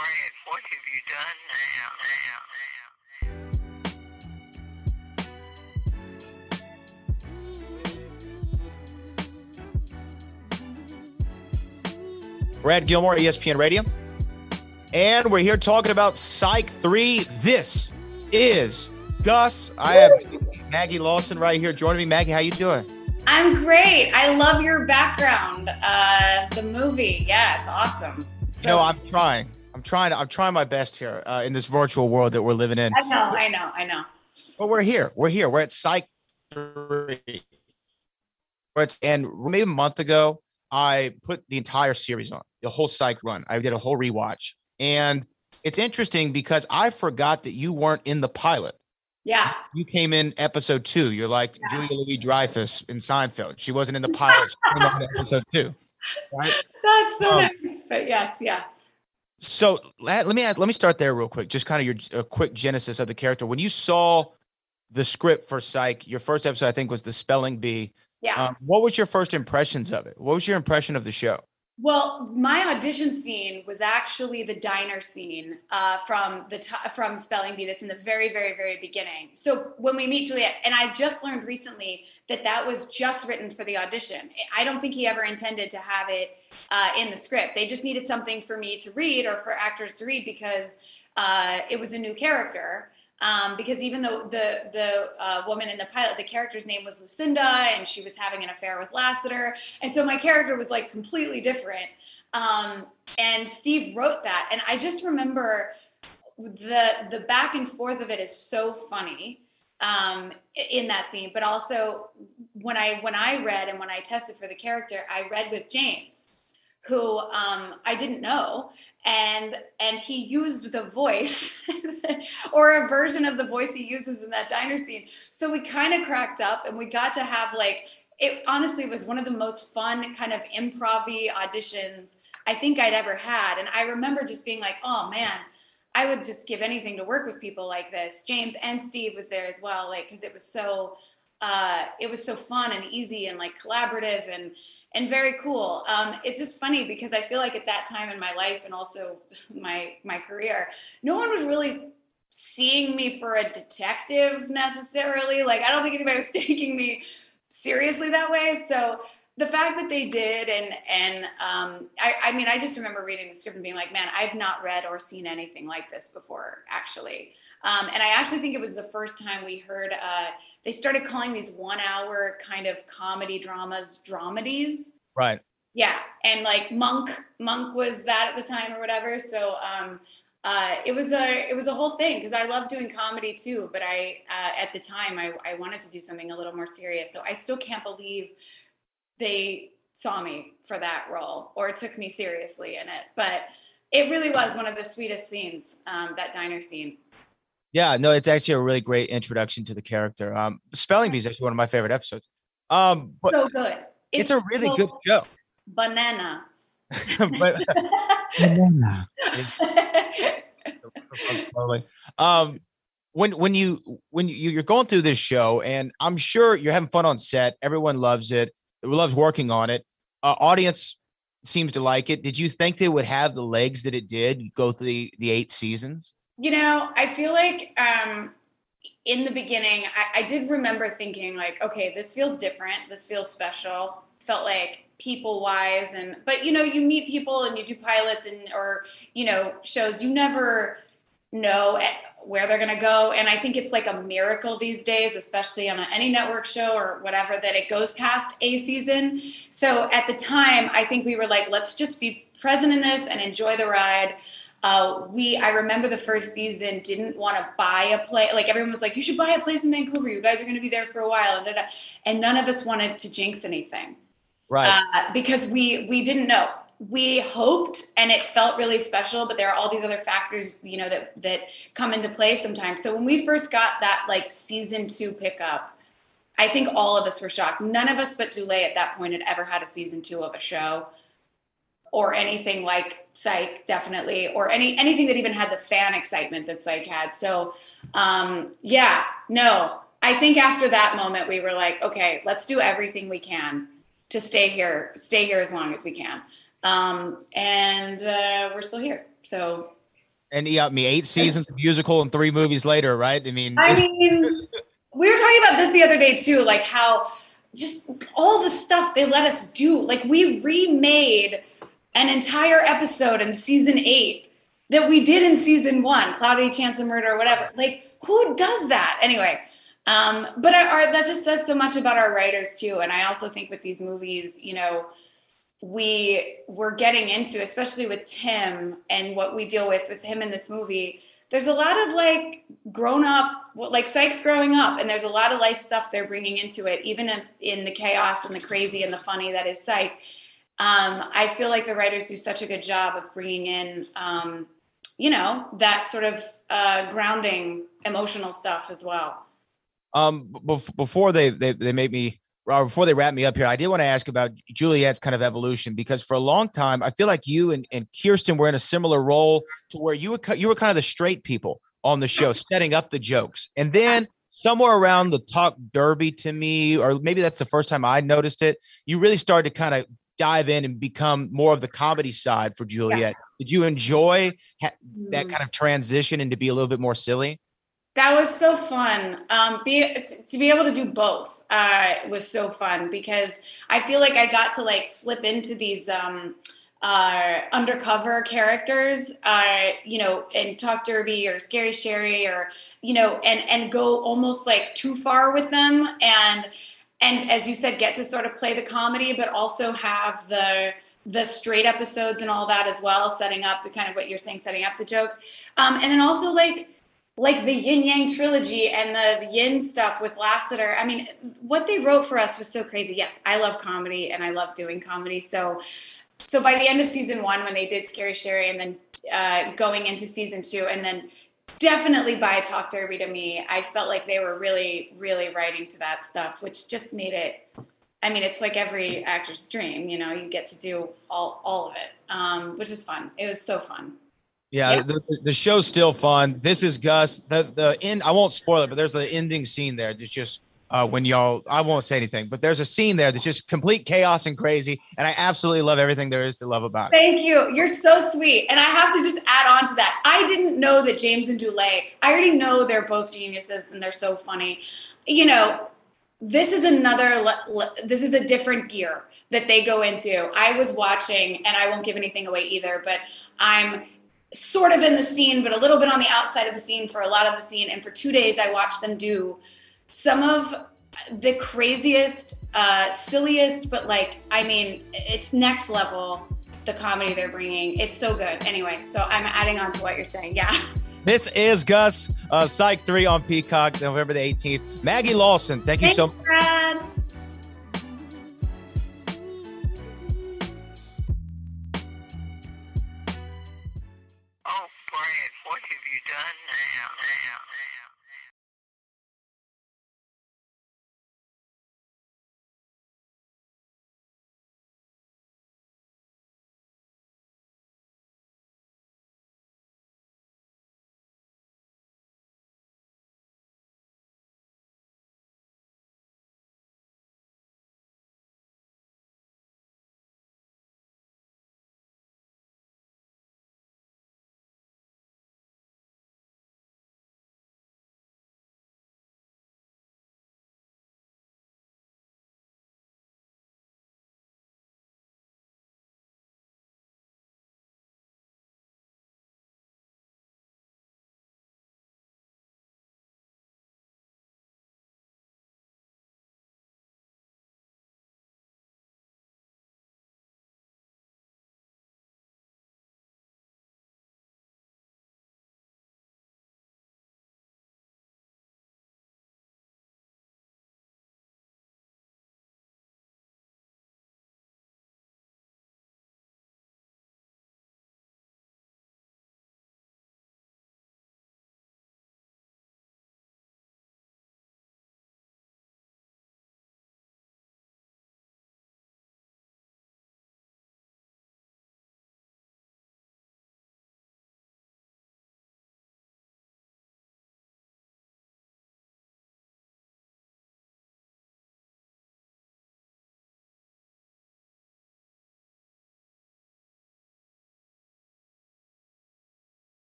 quiet. What have you done now? Brad Gilmore, ESPN Radio. And we're here talking about Psych 3. This is Gus. I have Maggie Lawson right here joining me. Maggie, how you doing? I'm great. I love your background. The movie. Yeah, it's awesome. So, you know, I'm trying my best here in this virtual world that we're living in. I know. But we're here. We're at Psych 3. And maybe a month ago, I put the entire series on, the whole Psych run. I did a whole rewatch. And it's interesting because I forgot that you weren't in the pilot. Yeah. You came in episode 2. You're like Julia Louis-Dreyfus in Seinfeld. She wasn't in the pilot. She came in episode 2. Right? That's so nice. But yes, yeah. So let me start there real quick. Just kind of your quick genesis of the character. When you saw the script for Psych, your first episode, I think, was the spelling bee. Yeah. What was your first impressions of it? What was your impression of the show? Well, my audition scene was actually the diner scene from Spelling Bee that's in the very, very, very beginning. So when we meet Juliet, and I just learned recently that was just written for the audition. I don't think he ever intended to have it in the script. They just needed something for me to read or for actors to read because it was a new character. Because even though the woman in the pilot, the character's name was Lucinda, and she was having an affair with Lassiter, and so my character was like completely different. And Steve wrote that, and I just remember the back and forth of it is so funny in that scene. But also when I read and when I tested for the character, I read with James, who I didn't know. And he used the voice or a version of the voice he uses in that diner scene. So we kind of cracked up and we got to have it honestly was one of the most fun kind of improv-y auditions I think I'd ever had. And I remember just being like, oh man, I would just give anything to work with people like this. James and Steve was there as well, because it was so fun and easy and collaborative and very cool. It's just funny because I feel like at that time in my life and also my career, no one was really seeing me for a detective necessarily. I don't think anybody was taking me seriously that way. So the fact that they did, and I mean, I just remember reading the script and being like, man, I've not read or seen anything like this before, actually. And I actually think it was the first time we heard they started calling these 1-hour kind of comedy dramas dramedies. Right. Yeah. And Monk was that at the time or whatever. So it was a whole thing because I love doing comedy too. But at the time I wanted to do something a little more serious. So I still can't believe they saw me for that role or took me seriously in it. But it really was one of the sweetest scenes, that diner scene. Yeah, no, it's actually a really great introduction to the character. Spelling Bee is actually one of my favorite episodes. So good. It's a really good show. Banana. Banana. When you're going through this show, and I'm sure you're having fun on set, everyone loves it. Loves working on it. Audience seems to like it. Did you think they would have the legs that it did go through the 8 seasons? I feel like in the beginning, I did remember thinking okay, this feels different. This feels special. Felt like people-wise. But, you meet people and you do pilots or shows. You never know where they're going to go. And I think it's a miracle these days, especially on any network show or whatever, that it goes past a season. So at the time, I think we were let's just be present in this and enjoy the ride. I remember the first season didn't want to buy a place. Everyone was like, you should buy a place in Vancouver. You guys are going to be there for a while. And none of us wanted to jinx anything. Right. Because we didn't know. We hoped and it felt really special, but there are all these other factors, that come into play sometimes. So when we first got that season 2 pickup, I think all of us were shocked. None of us but Dulé at that point had ever had a season 2 of a show. Or anything like Psych, definitely, or anything that even had the fan excitement that Psych had. So, I think after that moment, we were like, okay, let's do everything we can to stay here as long as we can. And we're still here. So And he got me 8 seasons of musical and 3 movies later, right? I mean, I mean, we were talking about this the other day too, like how just all the stuff they let us do. Like we remade an entire episode in season 8 that we did in season 1, Cloudy Chance of Murder or whatever. Like who does that anyway? But that just says so much about our writers too. And I also think with these movies, you know, we're getting into, especially with Tim and what we deal with him in this movie. There's a lot of like grown up, like Psych's growing up, and there's a lot of life stuff they're bringing into it, even in the chaos and the crazy and the funny that is Psych. I feel like the writers do such a good job of bringing in, you know, that sort of grounding emotional stuff as well. Before they made me, before they wrap me up here, I did want to ask about Juliet's kind of evolution, because for a long time, I feel like you and Kirsten were in a similar role to where you were kind of the straight people on the show, setting up the jokes. And then somewhere around the Talk Derby to me, or maybe that's the first time I noticed it, you really started to kind of dive in and become more of the comedy side for Juliet. Yeah. Did you enjoy that kind of transition and to be a little bit more silly? That was so fun. To be able to do both was so fun, because I feel like I got to like slip into these undercover characters, you know, and Talk Derby or Scary Sherry, or, you know, and go almost like too far with them. And as you said, get to sort of play the comedy, but also have the straight episodes and all that as well, setting up the kind of what you're saying, setting up the jokes. And then also like the Yin Yang trilogy and the Yin stuff with Lasseter. I mean, what they wrote for us was so crazy. Yes, I love comedy and I love doing comedy. So by the end of season 1, when they did Scary Sherry, and then going into season 2, and then definitely by Talk Derby to me, I felt like they were really, really writing to that stuff, which just made it, I mean, it's like every actor's dream, you know, you get to do all of it, which is fun. It was so fun. Yeah. The show's still fun. This is Gus. The end, I won't spoil it, but there's the ending scene there. It's just when y'all, I won't say anything, but there's a scene there that's just complete chaos and crazy. And I absolutely love everything there is to love about it. Thank you. You're so sweet. And I have to just add on to that. I didn't know that James and Dulé, I already know they're both geniuses and they're so funny. You know, this is a different gear that they go into. I was watching, and I won't give anything away either, but I'm sort of in the scene, but a little bit on the outside of the scene for a lot of the scene. And for 2 days, I watched them do some of the craziest, silliest, but like, I mean, it's next level, the comedy they're bringing. It's so good. Anyway, so I'm adding on to what you're saying. Yeah. This is Gus, Psych 3 on Peacock, November the 18th. Maggie Lawson, thank you so much. Brad. Oh, Brad, what have you done now?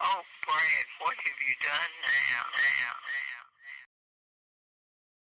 Oh, Brad, what have you done now?